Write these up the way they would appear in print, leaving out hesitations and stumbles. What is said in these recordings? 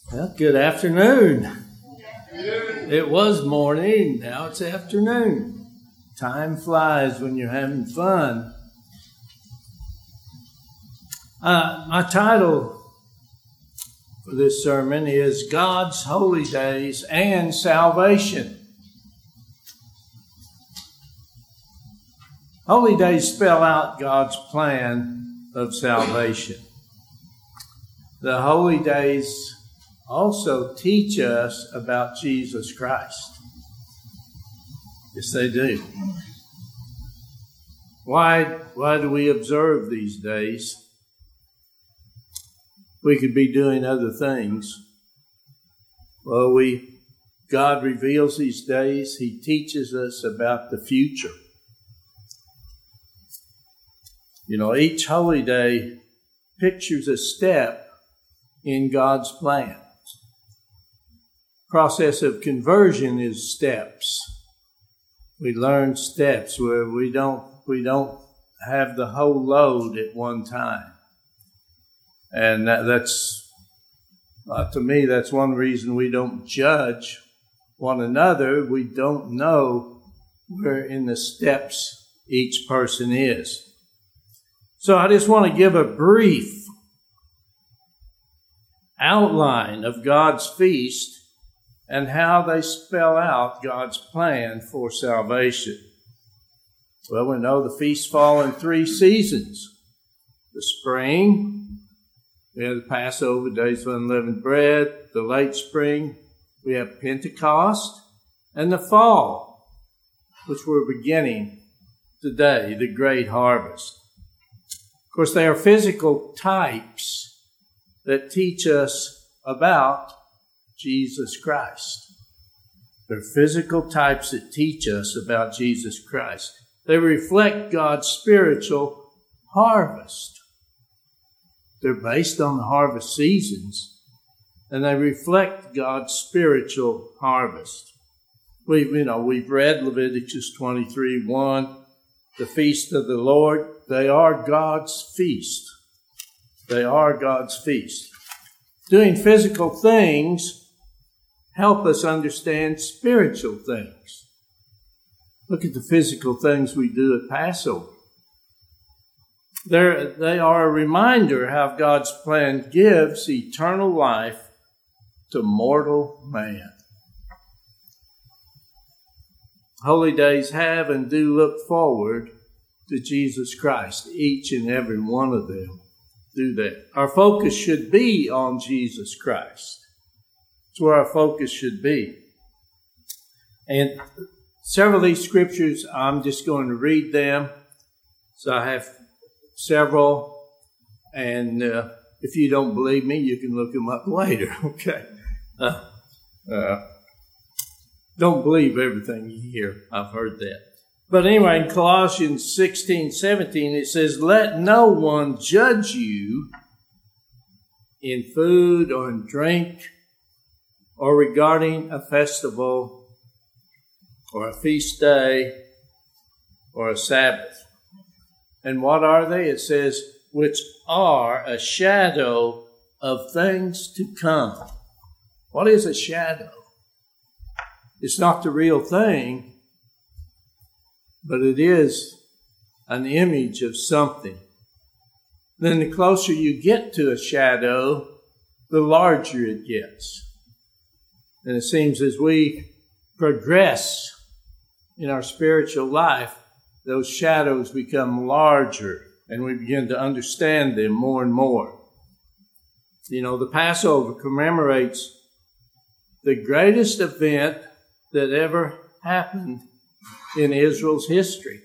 Well, good afternoon. It was morning, now it's afternoon. Time flies when you're having fun. My title for this sermon is God's Holy Days and Salvation. Holy days spell out God's plan of salvation. The holy days also teach us about Jesus Christ. Yes, they do. Why do we observe these days? We could be doing other things. Well, God reveals these days. He teaches us about the future. You know, each holy day pictures a step in God's plan. Process of conversion is steps. We learn steps where we don't have the whole load at one time. And that's to me, that's one reason we don't judge one another. We don't know where in the steps each person is. So I just want to give a brief outline of God's feast and how they spell out God's plan for salvation. Well, we know the feasts fall in 3 seasons. The spring, we have the Passover, Days of Unleavened Bread. The late spring, we have Pentecost. And the fall, which we're beginning today, the great harvest. Of course, they are physical types that teach us about Jesus Christ. They're physical types that teach us about Jesus Christ. They reflect God's spiritual harvest. They're based on the harvest seasons, and they reflect God's spiritual harvest. We've read Leviticus 23:1, the feast of the Lord. They are God's feast. They are God's feast. Doing physical things help us understand spiritual things. Look at the physical things we do at Passover. They are a reminder how God's plan gives eternal life to mortal man. Holy days have and do look forward to Jesus Christ. Each and every one of them do that. Our focus should be on Jesus Christ. That's where our focus should be. And several of these scriptures, I'm just going to read them. So I have several. And if you don't believe me, you can look them up later. Okay. Don't believe everything you hear. I've heard that. But anyway, in Colossians 16:17, it says, "Let no one judge you in food or in drink or regarding a festival or a feast day or a Sabbath." And what are they? It says, which are a shadow of things to come. What is a shadow? It's not the real thing, but it is an image of something. Then the closer you get to a shadow, the larger it gets. And it seems as we progress in our spiritual life, those shadows become larger and we begin to understand them more and more. You know, the Passover commemorates the greatest event that ever happened in Israel's history.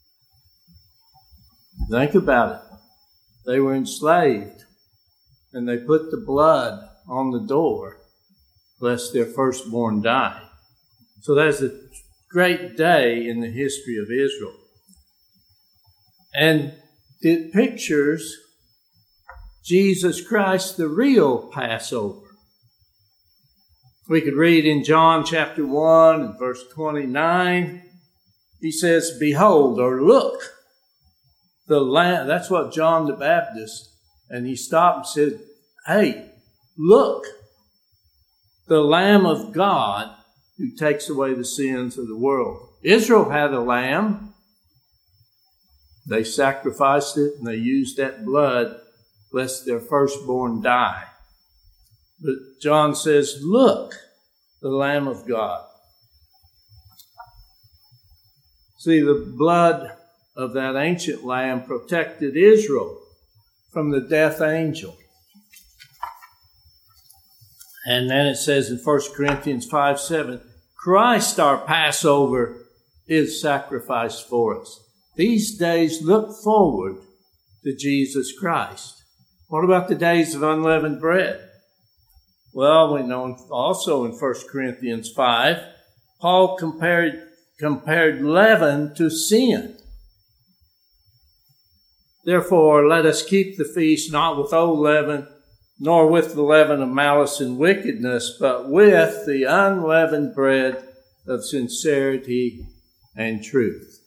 Think about it. They were enslaved, and they put the blood on the door lest their firstborn die. So that's a great day in the history of Israel. And it pictures Jesus Christ, the real Passover. We could read in John chapter 1 and verse 29. He says, "Behold," or "Look, the Lamb." That's what John the Baptist, and he stopped and said, "Hey, look, the Lamb of God who takes away the sins of the world. Israel had a lamb. They sacrificed it and they used that blood lest their firstborn die. But John says, look, the Lamb of God. See, the blood of that ancient lamb protected Israel from the death angel. And then it says in 1 Corinthians 5:7, Christ our Passover is sacrificed for us. These days look forward to Jesus Christ. What about the days of unleavened bread? Well, we know also in 1 Corinthians 5, Paul compared leaven to sin. Therefore, let us keep the feast not with old leaven, nor with the leaven of malice and wickedness, but with the unleavened bread of sincerity and truth.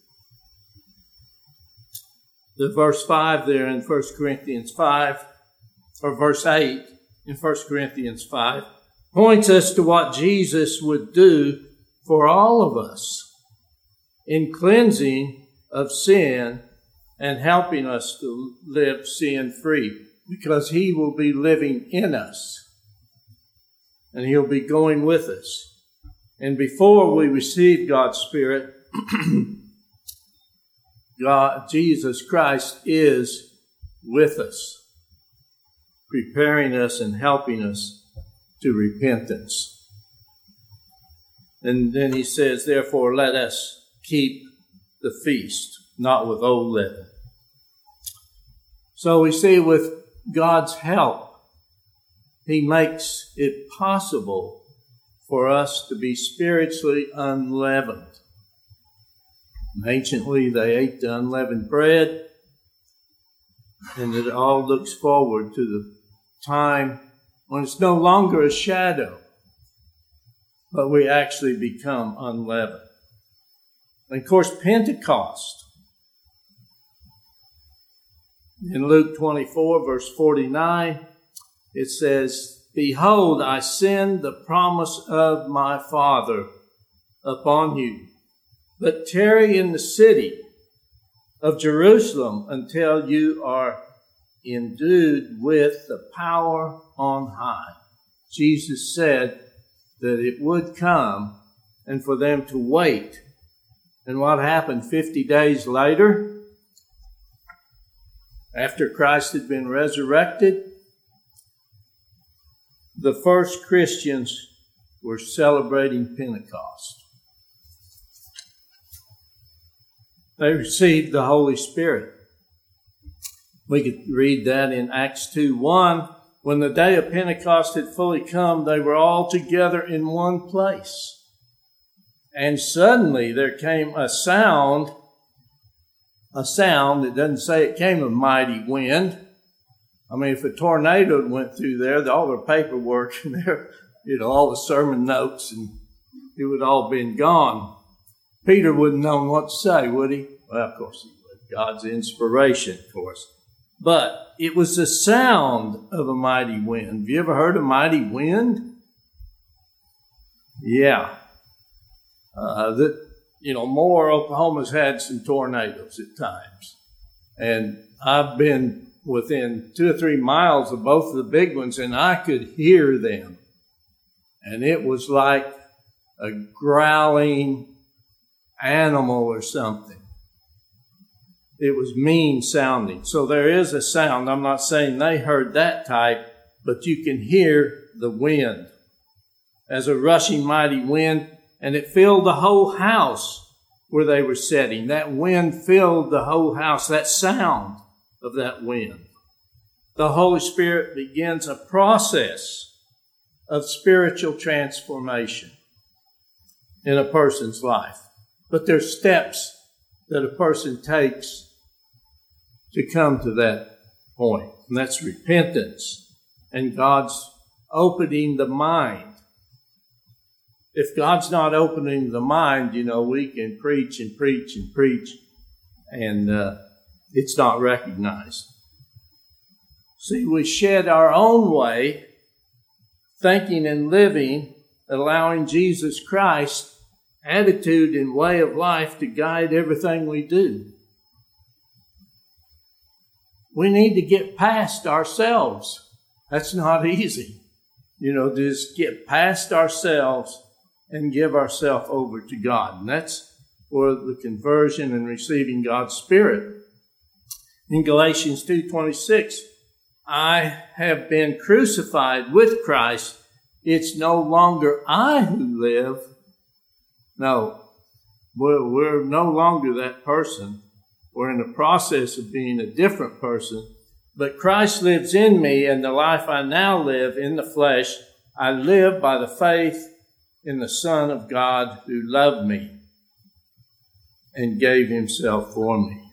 The verse 5 there in 1 Corinthians 5, or verse 8 in 1 Corinthians 5, points us to what Jesus would do for all of us in cleansing of sin and helping us to live sin-free, because he will be living in us and he'll be going with us. And before we receive God's Spirit, Jesus Christ is with us, preparing us and helping us to repentance. And then he says, therefore, let us keep the feast, not with old leaven. So we see with God's help, he makes it possible for us to be spiritually unleavened. Anciently, they ate the unleavened bread, and it all looks forward to the time when it's no longer a shadow, but we actually become unleavened. And of course, Pentecost. In Luke 24, verse 49, it says, Behold, I send the promise of my Father upon you, but tarry in the city of Jerusalem until you are endued with the power on high. Jesus said that it would come and for them to wait. And what happened 50 days later? After Christ had been resurrected, the first Christians were celebrating Pentecost. They received the Holy Spirit. We could read that in Acts 2:1. When the day of Pentecost had fully come, they were all together in one place. And suddenly there came a sound. It doesn't say it came a mighty wind. I mean, if a tornado went through there, all the paperwork in there, all the sermon notes, and it would all been gone. Peter wouldn't know what to say, would he? Well, of course he would. God's inspiration, of course. But it was the sound of a mighty wind. Have you ever heard a mighty wind? Yeah. Moore, Oklahoma's had some tornadoes at times. And I've been within 2 or 3 miles of both of the big ones, and I could hear them. And it was like a growling animal or something. It was mean sounding. So there is a sound. I'm not saying they heard that type, but you can hear the wind as a rushing mighty wind. And it filled the whole house where they were sitting. That wind filled the whole house, that sound of that wind. The Holy Spirit begins a process of spiritual transformation in a person's life. But there's steps that a person takes to come to that point. And that's repentance and God's opening the mind. If God's not opening the mind, we can preach and preach and preach, and it's not recognized. See, we shed our own way, thinking and living, allowing Jesus Christ's attitude and way of life to guide everything we do. We need to get past ourselves. That's not easy. Just get past ourselves and give ourselves over to God. And that's for the conversion and receiving God's Spirit. In Galatians 2:26, I have been crucified with Christ. It's no longer I who live. No, we're no longer that person. We're in the process of being a different person. But Christ lives in me, and the life I now live in the flesh, I live by the faith in the Son of God who loved me and gave himself for me.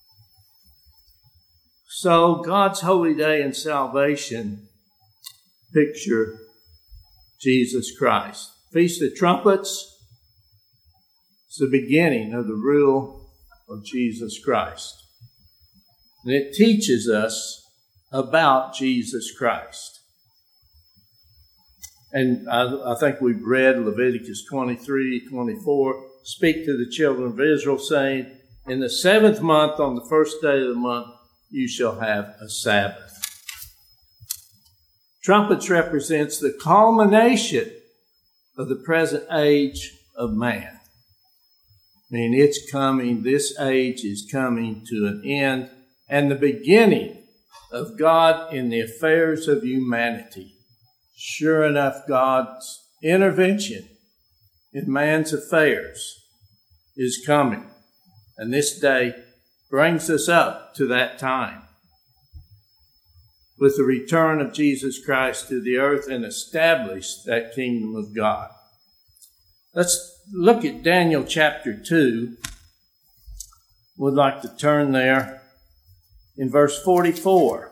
So God's holy day and salvation picture Jesus Christ. Feast of Trumpets is the beginning of the rule of Jesus Christ. And it teaches us about Jesus Christ. And I think we've read Leviticus 23:24, speak to the children of Israel, saying, in the 7th month, on the first day of the month, you shall have a Sabbath. Trumpets represents the culmination of the present age of man. It's coming, this age is coming to an end, and the beginning of God in the affairs of humanity. Sure enough, God's intervention in man's affairs is coming. And this day brings us up to that time with the return of Jesus Christ to the earth and establish that kingdom of God. Let's look at Daniel chapter 2. Would like to turn there in verse 44.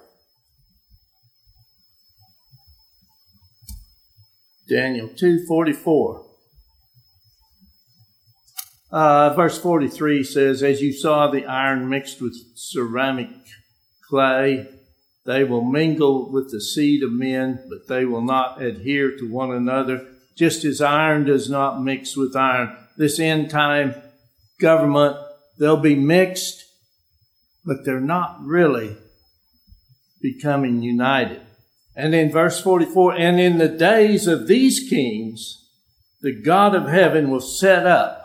Daniel 2:44. Verse 43 says, as you saw the iron mixed with ceramic clay, they will mingle with the seed of men, but they will not adhere to one another, just as iron does not mix with iron. This end time government, they'll be mixed, but they're not really becoming united. And in verse 44, and in the days of these kings, the God of heaven will set up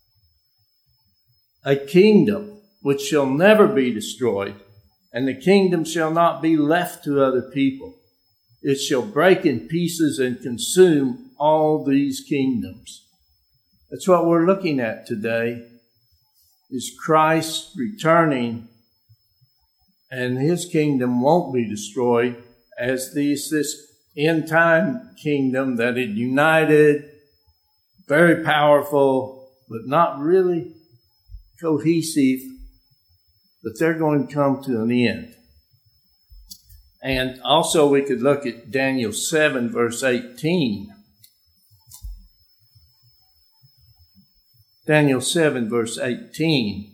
a kingdom which shall never be destroyed, and the kingdom shall not be left to other people. It shall break in pieces and consume all these kingdoms. That's what we're looking at today, is Christ returning, and his kingdom won't be destroyed as this end time kingdom that is united, very powerful, but not really cohesive, but they're going to come to an end. And also we could look at Daniel 7 verse 18. Daniel 7 verse 18.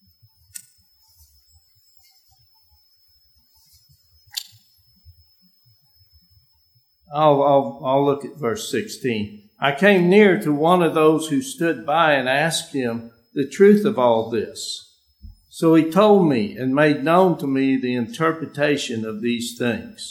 I'll look at verse 16. I came near to one of those who stood by and asked him the truth of all this. So he told me and made known to me the interpretation of these things.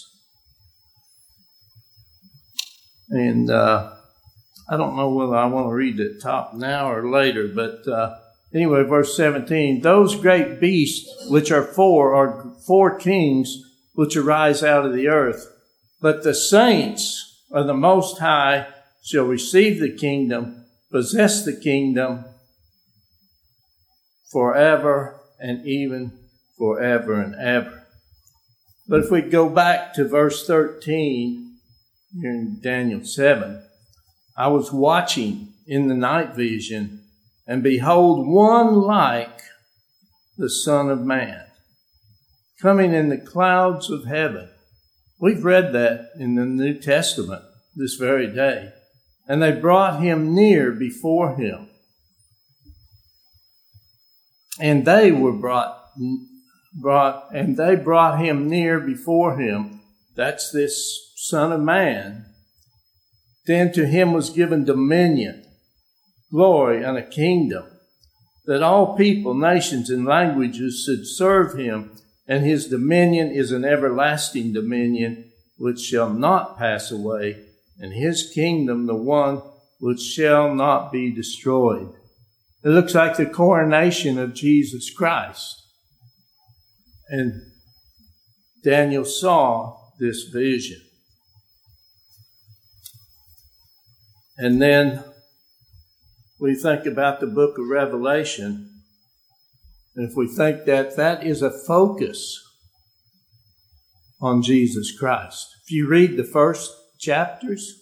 And I don't know whether I want to read the top now or later, but anyway, verse 17. Those great beasts which are four kings which arise out of the earth. But the saints of the Most High shall receive the kingdom, possess the kingdom forever and even forever and ever. But if we go back to verse 13 in Daniel 7, I was watching in the night vision, and behold, one like the Son of Man, coming in the clouds of heaven. We've read that in the New Testament this very day. And they brought him near before him. And they brought him near before him. That's this Son of Man. Then to him was given dominion, glory, and a kingdom, that all people, nations, and languages should serve him, and his dominion is an everlasting dominion which shall not pass away, and his kingdom the one which shall not be destroyed. It looks like the coronation of Jesus Christ. And Daniel saw this vision. And then we think about the book of Revelation, and if we think that that is a focus on Jesus Christ. If you read the first chapters,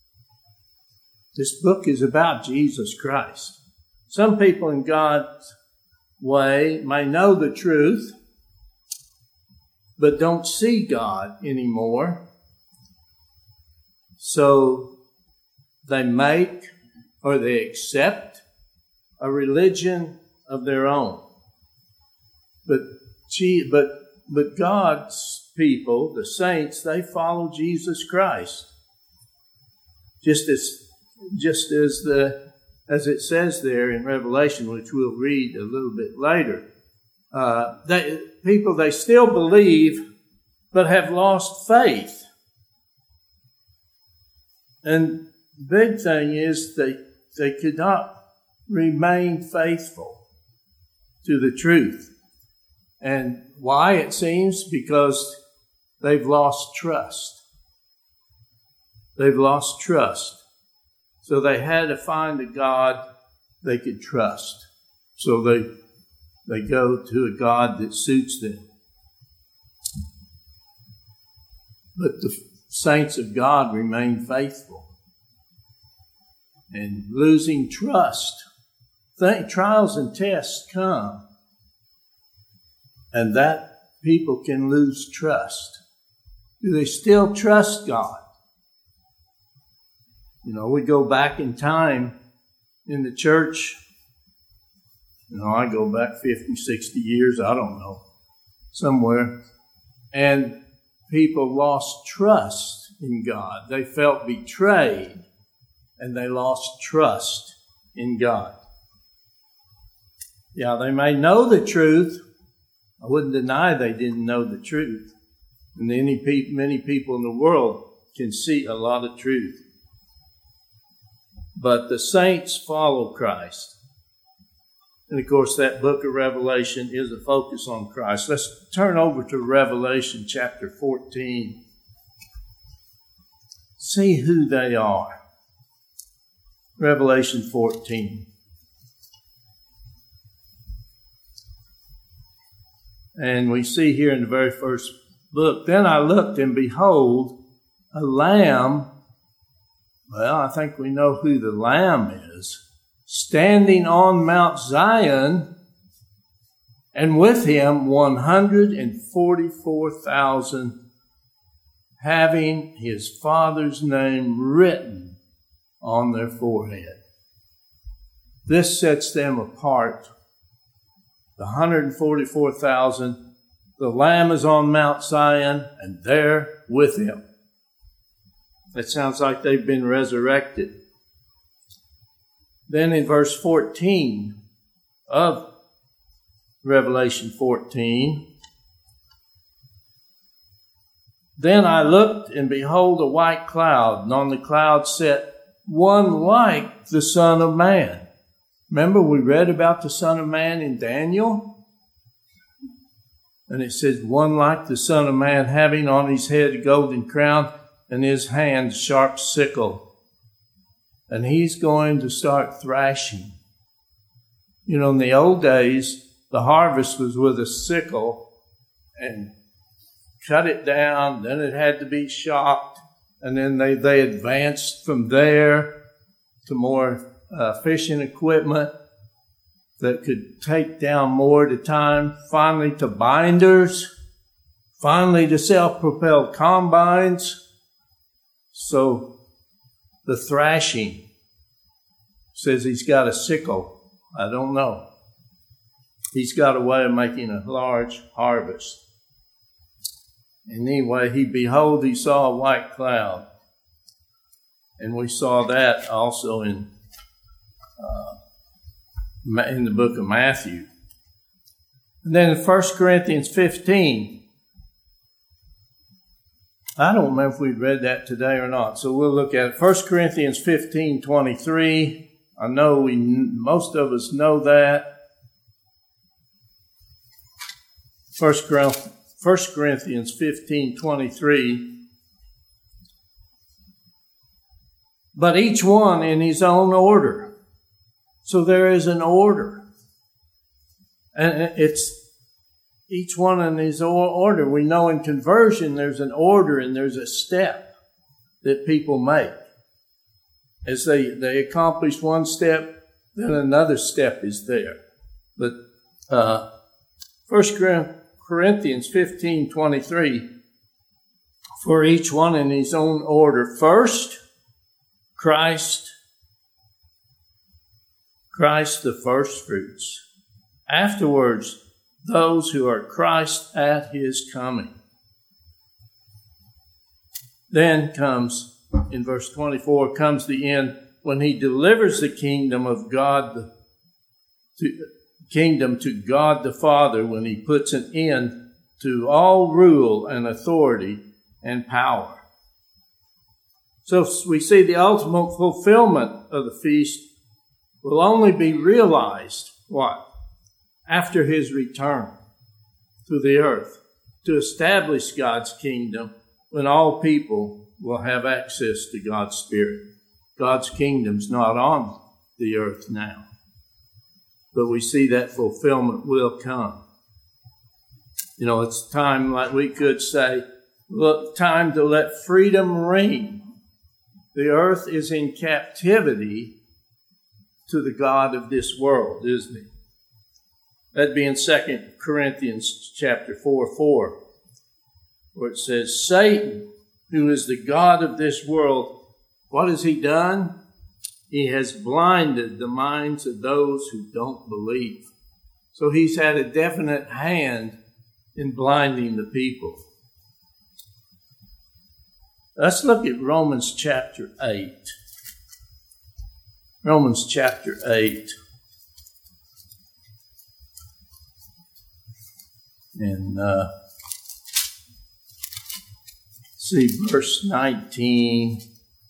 this book is about Jesus Christ. Some people in God's way may know the truth, but don't see God anymore. So they make or they accept a religion of their own. But God's people, the saints, they follow Jesus Christ. Just as it says there in Revelation, which we'll read a little bit later. They still believe, but have lost faith. And the big thing is they could not remain faithful to the truth. And why, it seems? Because they've lost trust. They've lost trust. So they had to find a God they could trust. So they go to a God that suits them. But the saints of God remain faithful. And losing trust, trials and tests come, and that people can lose trust. Do they still trust God? You know, we go back in time in the church. You know, I go back 50, 60 years, I don't know, somewhere. And people lost trust in God. They felt betrayed, and they lost trust in God. Yeah, they may know the truth. I wouldn't deny they didn't know the truth. And many people in the world can see a lot of truth. But the saints follow Christ. And of course, that book of Revelation is a focus on Christ. Let's turn over to Revelation chapter 14. See who they are. Revelation 14. And we see here in the very first book, then I looked and behold, a lamb. Well, I think we know who the lamb is. Standing on Mount Zion, and with him 144,000, having his Father's name written on their forehead. This sets them apart. The 144,000, the Lamb is on Mount Zion, and they're with him. That sounds like they've been resurrected. Then in verse 14 of Revelation 14, then I looked, and behold, a white cloud, and on the cloud sat one like the Son of Man. Remember, we read about the Son of Man in Daniel? And it says, one like the Son of Man, having on his head a golden crown, and his hand sharp sickle. And he's going to start thrashing. You know, in the old days, the harvest was with a sickle and cut it down. Then it had to be chopped. And then they advanced from there to more fishing equipment that could take down more at a time. Finally to binders. Finally to self-propelled combines. So the thrashing says he's got a sickle. I don't know. He's got a way of making a large harvest. And anyway, he saw a white cloud. And we saw that also in the book of Matthew. And then in 1 Corinthians 15, I don't remember if we'd read that today or not, so we'll look at it. 1 Corinthians 15:23. I know most of us know that. 1 Corinthians 15:23. But each one in his own order. So there is an order. And it's each one in his own order. We know in conversion there's an order and there's a step that people make. As they accomplish one step, then another step is there. But 1 Corinthians 15:23, for each one in his own order. First, Christ the first fruits. Afterwards, those who are Christ at his coming. Then comes, in verse 24, comes the end when he delivers the kingdom of God, to God the Father, when he puts an end to all rule and authority and power. So we see the ultimate fulfillment of the feast will only be realized, what? After his return to the earth, to establish God's kingdom, when all people will have access to God's Spirit. God's kingdom's not on the earth now, but we see that fulfillment will come. You know, it's time, like we could say, look, time to let freedom ring. The earth is in captivity to the God of this world, isn't it? That'd be in 2 Corinthians chapter 4:4, where it says, Satan, who is the God of this world, what has he done? He has blinded the minds of those who don't believe. So he's had a definite hand in blinding the people. Let's look at Romans chapter 8. Romans chapter 8. And see verse 19.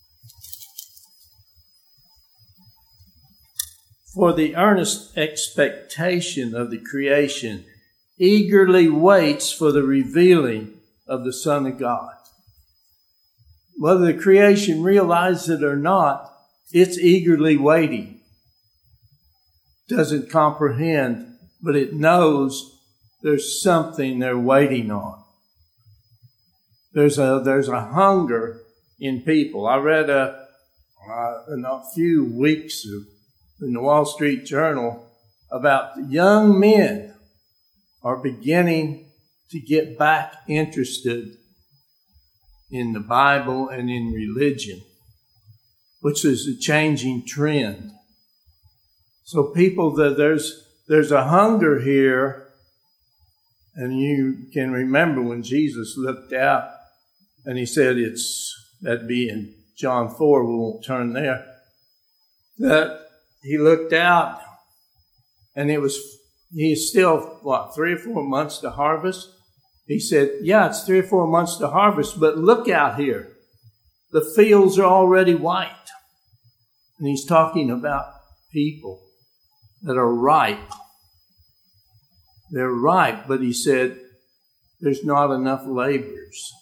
For the earnest expectation of the creation eagerly waits for the revealing of the Son of God. Whether the creation realizes it or not, it's eagerly waiting. Doesn't comprehend, but it knows there's something they're waiting on. There's a hunger in people. I read in a few weeks in the Wall Street Journal about young men are beginning to get back interested in the Bible and in religion, which is a changing trend. So people, there's a hunger here. And you can remember when Jesus looked out and he said that'd be in John 4, we won't turn there, that he looked out and he's still, 3 or 4 months to harvest? He said, yeah, it's 3 or 4 months to harvest, but look out here. The fields are already white. And he's talking about people that are ripe. They're ripe, but he said, there's not enough laborers.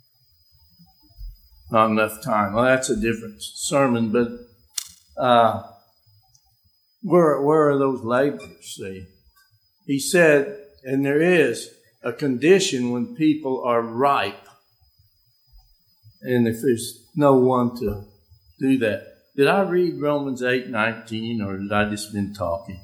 Not enough time. Well, that's a different sermon, but where are those laborers, see? He said, and there is a condition when people are ripe, and if there's no one to do that. Did I read Romans 8:19, or did I just been talking?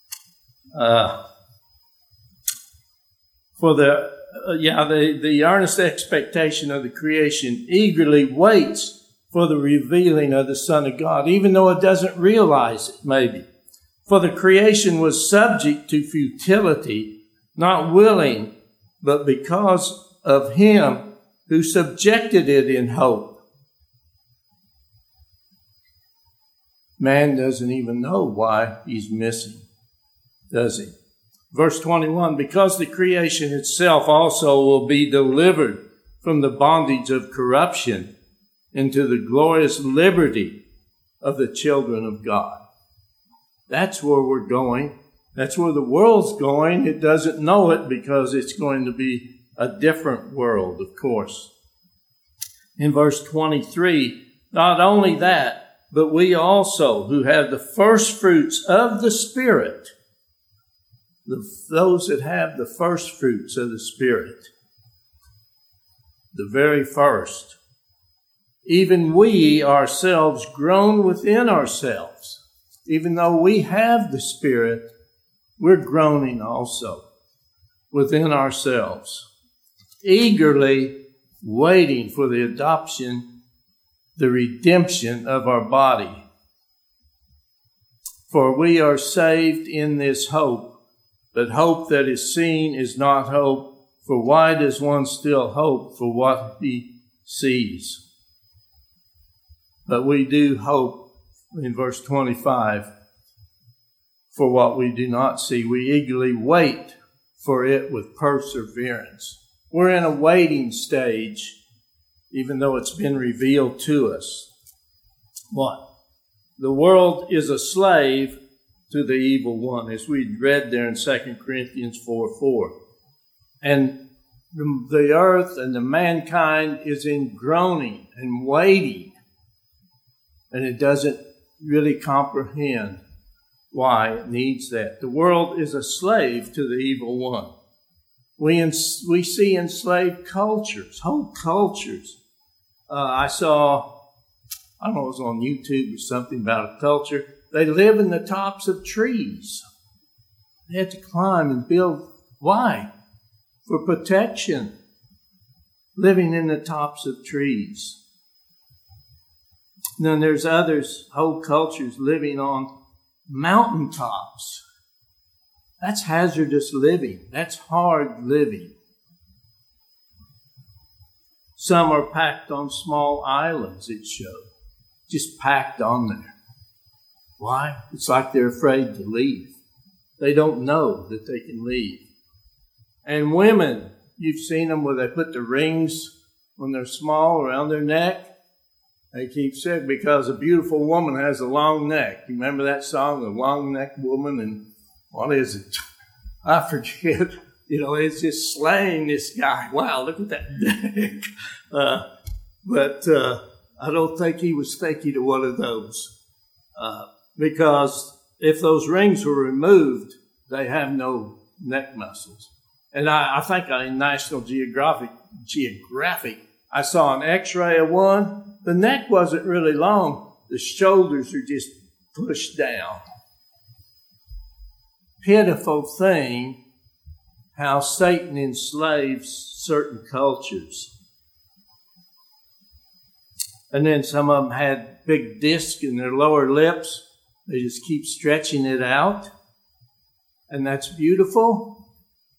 For the earnest expectation of the creation eagerly waits for the revealing of the Son of God, even though it doesn't realize it, maybe. For the creation was subject to futility, not willing, but because of him who subjected it in hope. Man doesn't even know why he's missing, does he? Verse 21, because the creation itself also will be delivered from the bondage of corruption into the glorious liberty of the children of God. That's where we're going. That's where the world's going. It doesn't know it because it's going to be a different world, of course. In verse 23, not only that, but we also who have the first fruits of the Spirit, those that have the first fruits of the Spirit, the very first, even we ourselves groan within ourselves. Even though we have the Spirit, we're groaning also within ourselves, eagerly waiting for the adoption, the redemption of our body. For we are saved in this hope, but hope that is seen is not hope. For why does one still hope for what he sees? But we do hope, in verse 25, for what we do not see. We eagerly wait for it with perseverance. We're in a waiting stage, even though it's been revealed to us. What? The world is a slave to the evil one, as we read there in 2 Corinthians 4:4. And the earth and the mankind is in groaning and waiting. And it doesn't really comprehend why it needs that. The world is a slave to the evil one. We see enslaved cultures, whole cultures. I don't know, it was on YouTube or something about a culture. They live in the tops of trees. They have to climb and build. Why? For protection. Living in the tops of trees. And then there's others, whole cultures living on mountaintops. That's hazardous living. That's hard living. Some are packed on small islands, it showed. Just packed on there. Why? It's like they're afraid to leave. They don't know that they can leave. And women, you've seen them where they put the rings when they're small around their neck. They keep saying because a beautiful woman has a long neck. You remember that song, The Long Neck Woman? And what is it? I forget. It's just slaying this guy. Wow, look at that neck. But I don't think he was thinking of one of those. Because if those rings were removed, they have no neck muscles. And I think in National Geographic, I saw an x-ray of one. The neck wasn't really long. The shoulders are just pushed down. Pitiful thing how Satan enslaves certain cultures. And then some of them had big discs in their lower lips. They just keep stretching it out. And that's beautiful.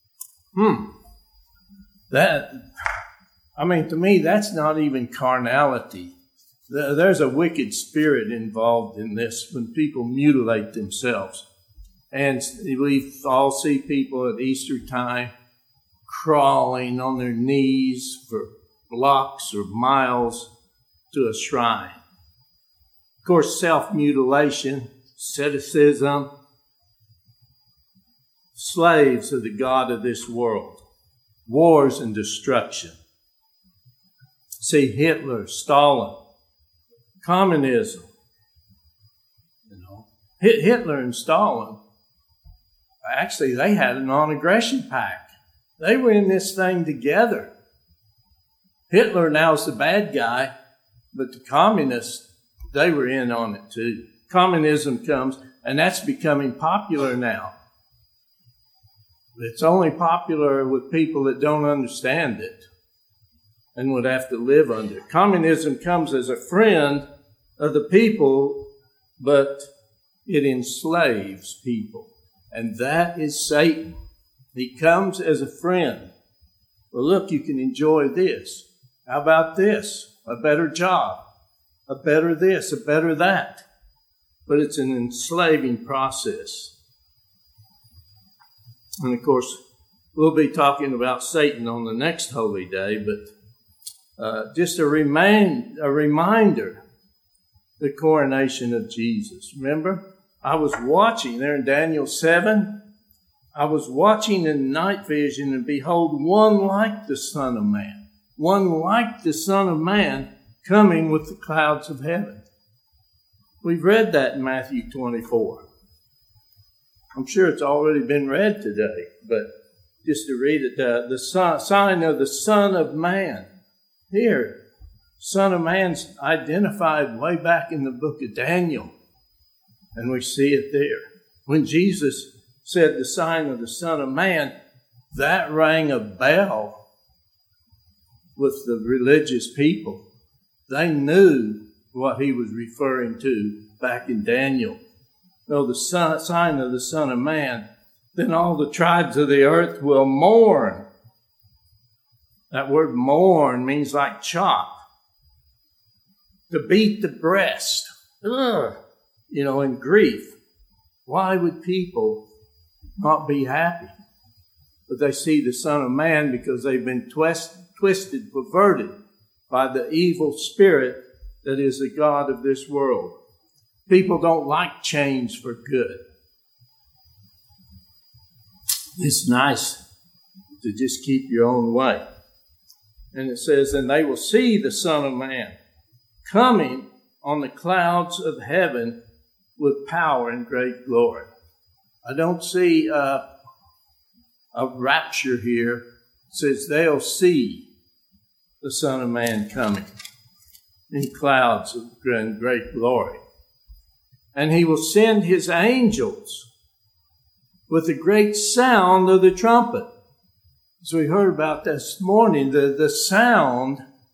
To me, that's not even carnality. There's a wicked spirit involved in this when people mutilate themselves. And we all see people at Easter time crawling on their knees for blocks or miles to a shrine. Of course, self-mutilation, asceticism, slaves of the God of this world, wars and destruction. See Hitler, Stalin, communism. Hitler and Stalin, actually, they had a non-aggression pact. They were in this thing together. Hitler now's the bad guy, but the communists, they were in on it too. Communism comes, and that's becoming popular now. It's only popular with people that don't understand it and would have to live under it. Communism comes as a friend of the people, but it enslaves people. And that is Satan. He comes as a friend. Well, look, you can enjoy this. How about this? A better job. A better this, a better that. but it's an enslaving process. And of course, we'll be talking about Satan on the next holy day, but just a reminder, the coronation of Jesus. Remember, I was watching there in Daniel 7, I was watching in night vision, and behold, one like the Son of Man, one like the Son of Man coming with the clouds of heaven. We've read that in Matthew 24. I'm sure it's already been read today, but just to read it, the sign of the Son of Man. Here, Son of Man's identified way back in the book of Daniel, and we see it there. When Jesus said the sign of the Son of Man, that rang a bell with the religious people. They knew what he was referring to back in Daniel. No, the sign of the Son of Man, then all the tribes of the earth will mourn. That word mourn means like chop. To beat the breast. In grief. Why would people not be happy? But they see the Son of Man because they've been twisted, perverted by the evil spirit that is the God of this world. People don't like change for good. It's nice to just keep your own way. And it says, and they will see the Son of Man coming on the clouds of heaven with power and great glory. I don't see a rapture here. It says they'll see the Son of Man coming in clouds of great glory. And he will send his angels with a great sound of the trumpet. So we heard about this morning, the sound.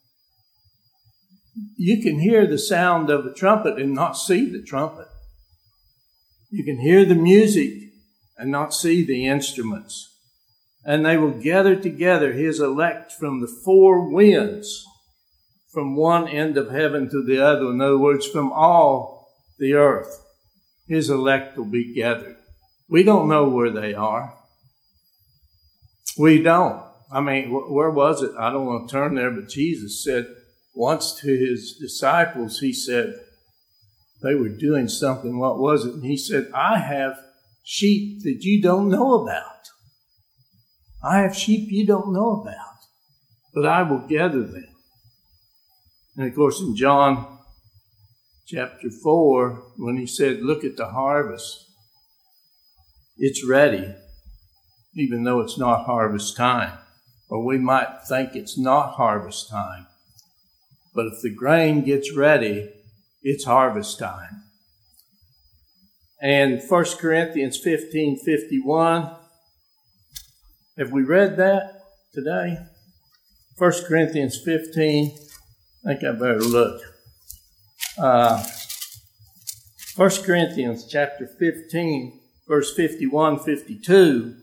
You can hear the sound of a trumpet and not see the trumpet. You can hear the music and not see the instruments. And they will gather together his elect from the four winds, from one end of heaven to the other. In other words, from all the earth, his elect will be gathered. We don't know where they are. We don't. I mean, where was it? I don't want to turn there, but Jesus said once to his disciples, he said, they were doing something. What was it? And he said, I have sheep that you don't know about. I have sheep you don't know about, but I will gather them. And of course, in John chapter 4, when he said, look at the harvest, it's ready, even though it's not harvest time. Or we might think it's not harvest time. But if the grain gets ready, it's harvest time. And 1 Corinthians 15:51, have we read that today? 1 Corinthians 15, I think I better look. 1 Corinthians chapter 15, verse 51, 52.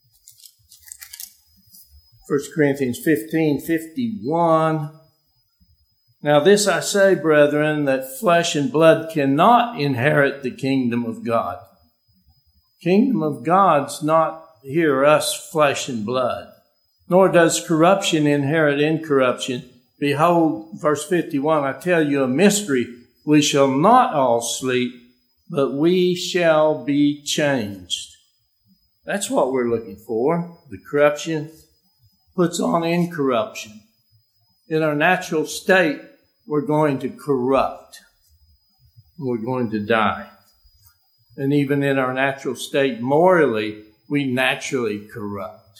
1 Corinthians 15:51. Now this I say, brethren, that flesh and blood cannot inherit the kingdom of God. Kingdom of God's not here us, flesh and blood. Nor does corruption inherit incorruption. Behold, verse 51, I tell you a mystery. We shall not all sleep, but we shall be changed. That's what we're looking for. The corruption puts on incorruption. In our natural state, we're going to corrupt. We're going to die. And even in our natural state, morally, we naturally corrupt.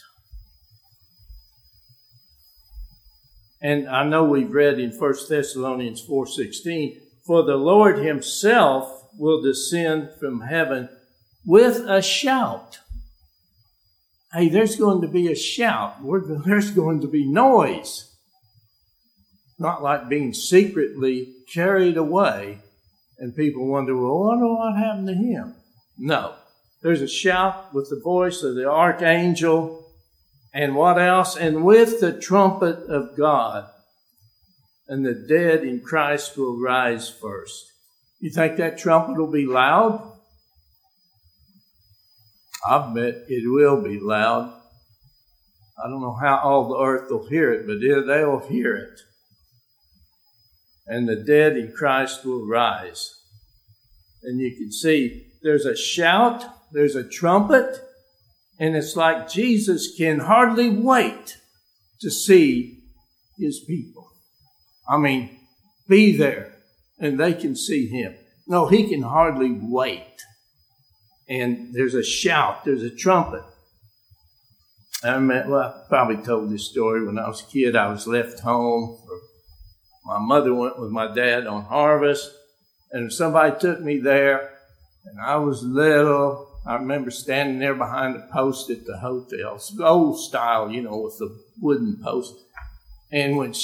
And I know we've read in 1 Thessalonians 4:16, for the Lord himself will descend from heaven with a shout. Hey, there's going to be a shout. There's going to be noise. Not like being secretly carried away and people wonder, well, I wonder what happened to him. No. There's a shout with the voice of the archangel. And what else? And with the trumpet of God. And the dead in Christ will rise first. You think that trumpet will be loud? I bet it will be loud. I don't know how all the earth will hear it, but they'll hear it. And the dead in Christ will rise. And you can see there's a shout, there's a trumpet, and it's like Jesus can hardly wait to see his people. I mean, be there, and they can see him. No, he can hardly wait. And there's a shout, there's a trumpet. I probably told this story when I was a kid. I was left home. My mother went with my dad on harvest, and somebody took me there, and I was little. I remember standing there behind the post at the hotel, old style, with the wooden post. And when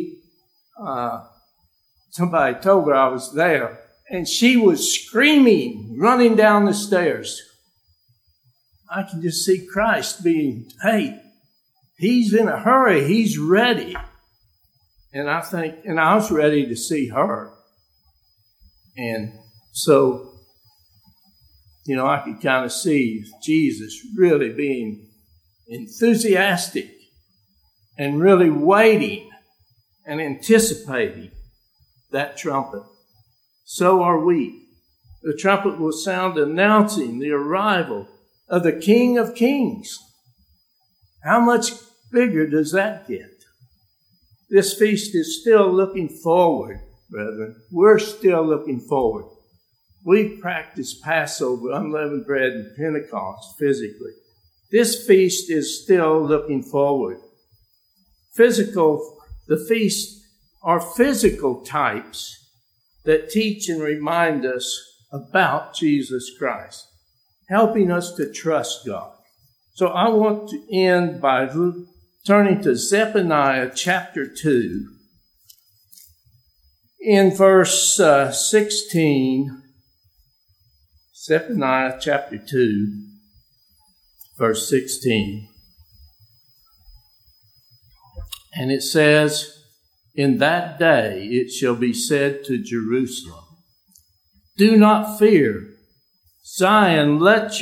somebody told her I was there, and she was screaming, running down the stairs. I can just see Christ being, hey, he's in a hurry, he's ready. And I was ready to see her. And so, I could kind of see Jesus really being enthusiastic and really waiting and anticipating that trumpet. So are we. The trumpet will sound announcing the arrival of the King of Kings. How much bigger does that get? This feast is still looking forward, brethren. We're still looking forward. We practice Passover, unleavened bread, and Pentecost physically. This feast is still looking forward. The feasts are physical types that teach and remind us about Jesus Christ, helping us to trust God. So I want to end by turning to Zephaniah chapter 2. In verse 16, Zephaniah chapter 2, verse 16. And it says, in that day it shall be said to Jerusalem, do not fear, Zion, let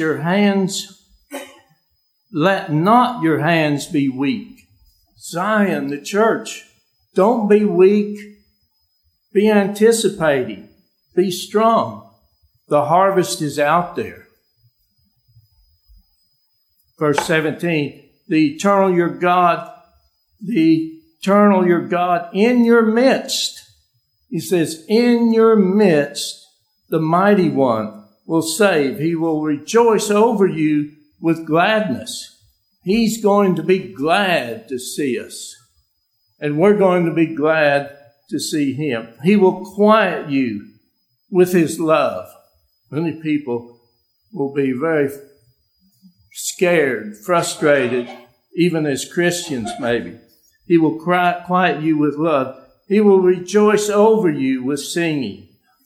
not your hands be weak. Zion, the church, don't be weak. Be anticipating. Be strong. The harvest is out there. Verse 17, the eternal your God in your midst. He says, in your midst, the mighty one will save. He will rejoice over you with gladness. He's going to be glad to see us. And we're going to be glad to see him. He will quiet you with his love. Many people will be very scared, frustrated, even as Christians maybe. He will quiet you with love. He will rejoice over you with singing.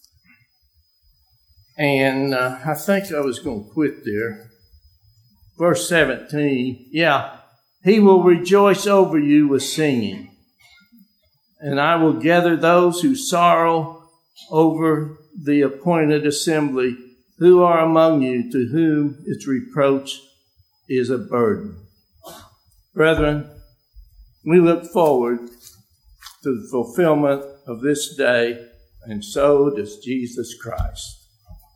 And I think I was going to quit there. Verse 17, he will rejoice over you with singing. And I will gather those who sorrow over the appointed assembly, who are among you, to whom its reproach is a burden. Brethren, we look forward to the fulfillment of this day, and so does Jesus Christ.